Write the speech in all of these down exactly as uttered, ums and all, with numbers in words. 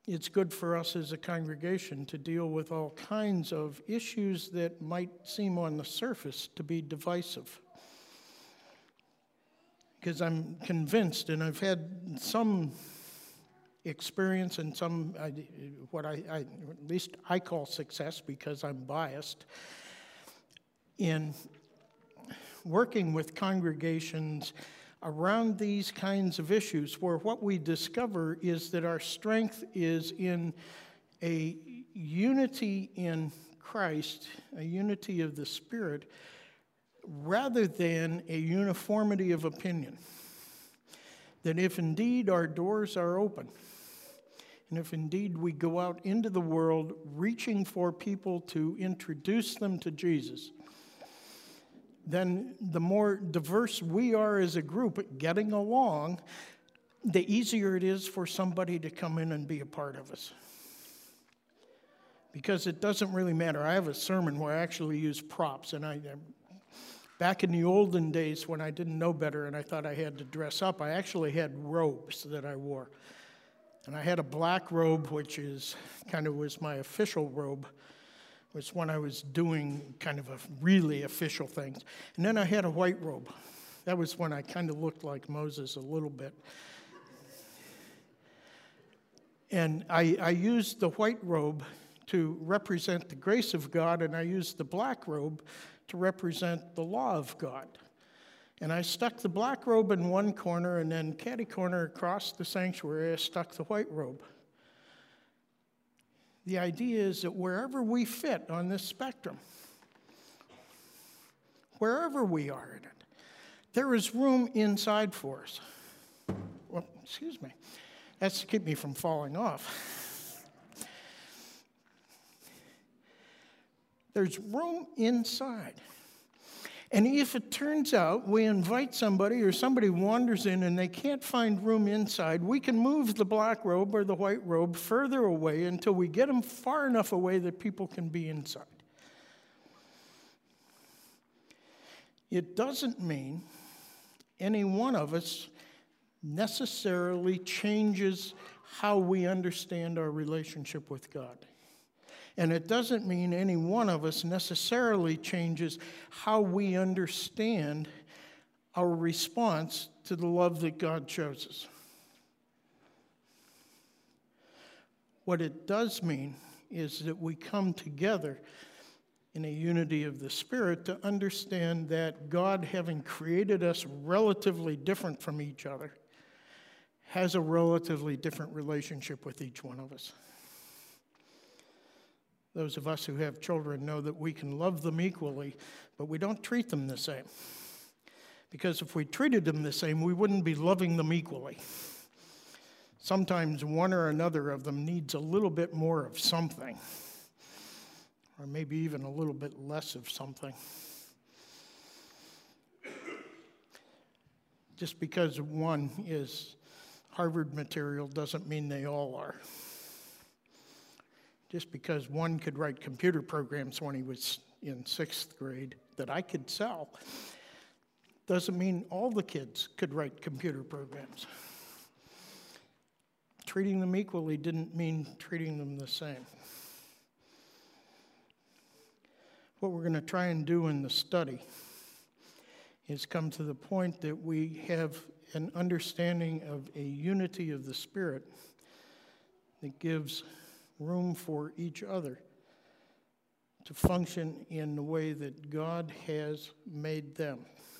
it's good for us as a congregation to deal with all kinds of issues that might seem on the surface to be divisive. Because I'm convinced, and I've had some experience and some, what I, I, at least I call success because I'm biased, in working with congregations around these kinds of issues, where what we discover is that our strength is in a unity in Christ, a unity of the Spirit, rather than a uniformity of opinion. That if indeed our doors are open, and if indeed we go out into the world reaching for people to introduce them to Jesus, then the more diverse we are as a group at getting along, the easier it is for somebody to come in and be a part of us. Because it doesn't really matter. I have a sermon where I actually use props, and I, back in the olden days when I didn't know better and I thought I had to dress up, I actually had robes that I wore. And I had a black robe, which is kind of was my official robe. Was when I was doing kind of a really official things. And then I had a white robe. That was when I kind of looked like Moses a little bit. And I, I used the white robe to represent the grace of God, and I used the black robe to represent the law of God. And I stuck the black robe in one corner, and then catty corner across the sanctuary, I stuck the white robe. The idea is that wherever we fit on this spectrum, wherever we are in it, there is room inside for us. Well, excuse me. That's to keep me from falling off. There's room inside. And if it turns out we invite somebody or somebody wanders in and they can't find room inside, we can move the black robe or the white robe further away until we get them far enough away that people can be inside. It doesn't mean any one of us necessarily changes how we understand our relationship with God. And it doesn't mean any one of us necessarily changes how we understand our response to the love that God shows us. What it does mean is that we come together in a unity of the Spirit to understand that God, having created us relatively different from each other, has a relatively different relationship with each one of us. Those of us who have children know that we can love them equally, but we don't treat them the same. Because if we treated them the same, we wouldn't be loving them equally. Sometimes one or another of them needs a little bit more of something, or maybe even a little bit less of something. Just because one is Harvard material doesn't mean they all are. Just because one could write computer programs when he was in sixth grade that I could sell doesn't mean all the kids could write computer programs. Treating them equally didn't mean treating them the same. What we're going to try and do in the study is come to the point that we have an understanding of a unity of the Spirit that gives room for each other to function in the way that God has made them.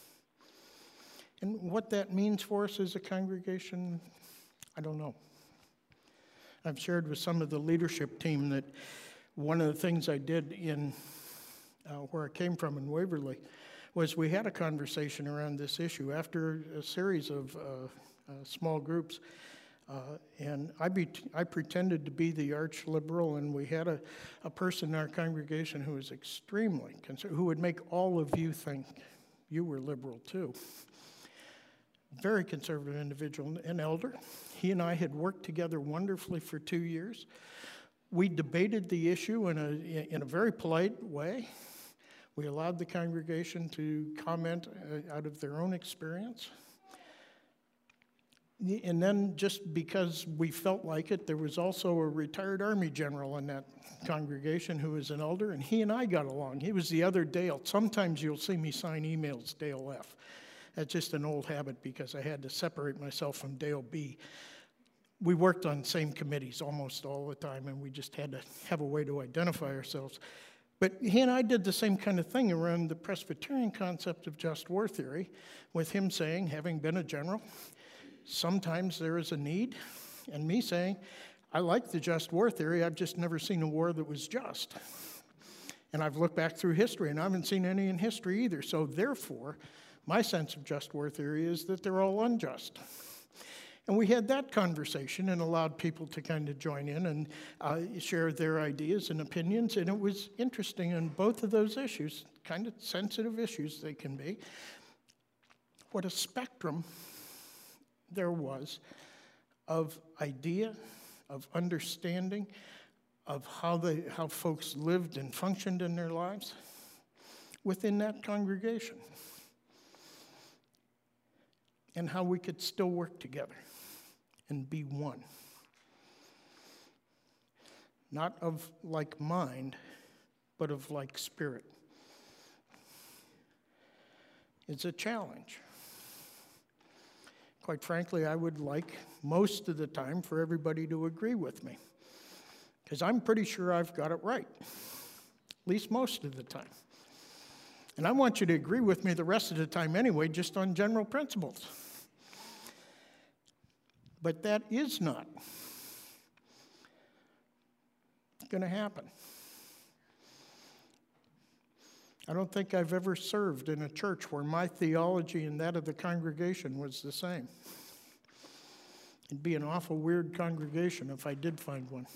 And what that means for us as a congregation, I don't know. I've shared with some of the leadership team that one of the things I did in uh, where I came from in Waverly was we had a conversation around this issue after a series of uh, uh, small groups. Uh, and I, be, I pretended to be the arch liberal, and we had a, a person in our congregation who was extremely concerned, who would make all of you think you were liberal too. Very conservative individual, an elder. He and I had worked together wonderfully for two years. We debated the issue in a, in a very polite way. We allowed the congregation to comment uh, out of their own experience. And then just because we felt like it, there was also a retired Army general in that congregation who was an elder, and he and I got along. He was the other Dale. Sometimes you'll see me sign emails, Dale F. That's just an old habit because I had to separate myself from Dale B. We worked on same committees almost all the time, and we just had to have a way to identify ourselves. But he and I did the same kind of thing around the Presbyterian concept of just war theory, with him saying, having been a general, sometimes there is a need, and me saying, I like the just war theory, I've just never seen a war that was just. And I've looked back through history, and I haven't seen any in history either. So therefore, my sense of just war theory is that they're all unjust. And we had that conversation and allowed people to kind of join in and uh, share their ideas and opinions, and it was interesting on both of those issues, kind of sensitive issues they can be, what a spectrum there was of idea, of understanding, of how they, how folks lived and functioned in their lives within that congregation, and how we could still work together and be one. Not of like mind, but of like spirit. It's a challenge. Quite frankly, I would like most of the time for everybody to agree with me, because I'm pretty sure I've got it right, at least most of the time. And I want you to agree with me the rest of the time anyway, just on general principles. But that is not going to happen. I don't think I've ever served in a church where my theology and that of the congregation was the same. It'd be an awful weird congregation if I did find one.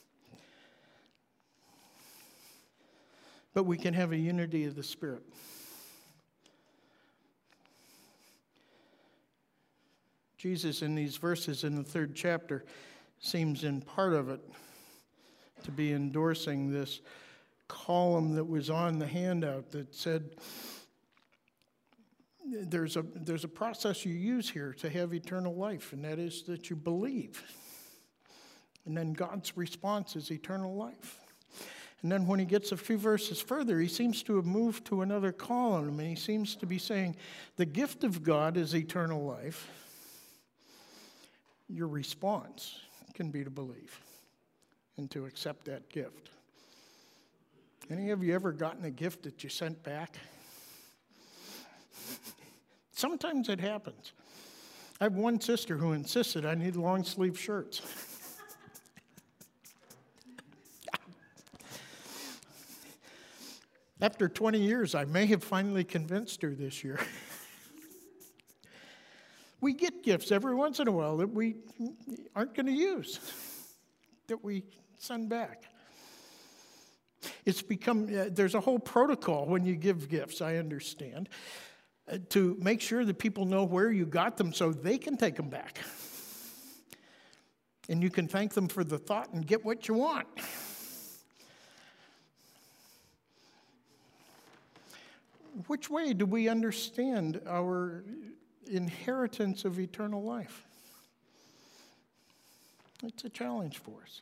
But we can have a unity of the Spirit. Jesus, in these verses in the third chapter, seems in part of it to be endorsing this column that was on the handout that said, there's a, there's a process you use here to have eternal life, and that is that you believe. And then God's response is eternal life. And then when he gets a few verses further, he seems to have moved to another column, and he seems to be saying, the gift of God is eternal life. Your response can be to believe and to accept that gift. Any of you ever gotten a gift that you sent back? Sometimes it happens. I have one sister who insisted I need long sleeve shirts. After twenty years, I may have finally convinced her this year. We get gifts every once in a while that we aren't going to use, that we send back. It's become, uh, there's a whole protocol when you give gifts, I understand, uh, to make sure that people know where you got them so they can take them back. And you can thank them for the thought and get what you want. Which way do we understand our inheritance of eternal life? It's a challenge for us.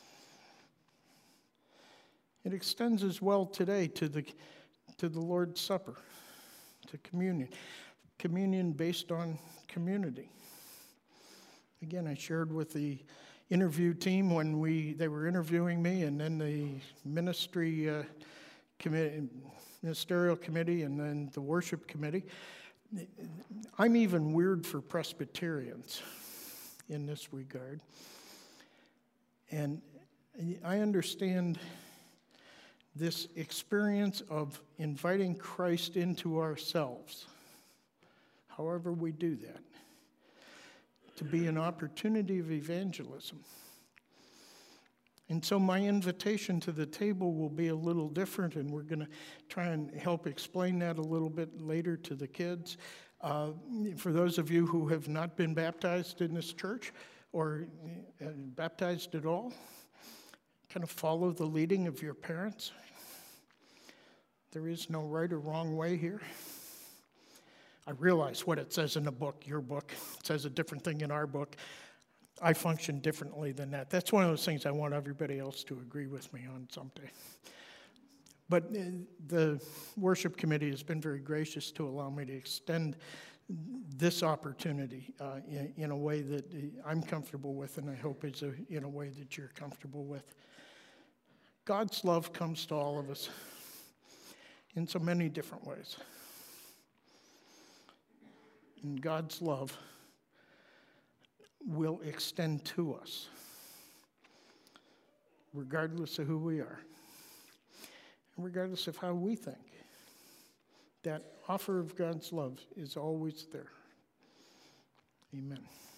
It extends as well today to the, to the Lord's Supper, to communion. Communion based on community. Again, I shared with the interview team when we they were interviewing me, and then the ministry uh, committee, ministerial committee, and then the worship committee. I'm even weird for Presbyterians in this regard. And I understand this experience of inviting Christ into ourselves, however we do that, to be an opportunity of evangelism. And so my invitation to the table will be a little different, and we're going to try and help explain that a little bit later to the kids. Uh, for those of you who have not been baptized in this church or uh, baptized at all, kind of follow the leading of your parents. There is no right or wrong way here. I realize what it says in the book, your book. It says a different thing in our book. I function differently than that. That's one of those things I want everybody else to agree with me on someday. But uh, the worship committee has been very gracious to allow me to extend this opportunity uh, in, in a way that I'm comfortable with, and I hope is a, in a way that you're comfortable with. God's love comes to all of us in so many different ways. And God's love will extend to us, regardless of who we are, and regardless of how we think. That offer of God's love is always there. Amen.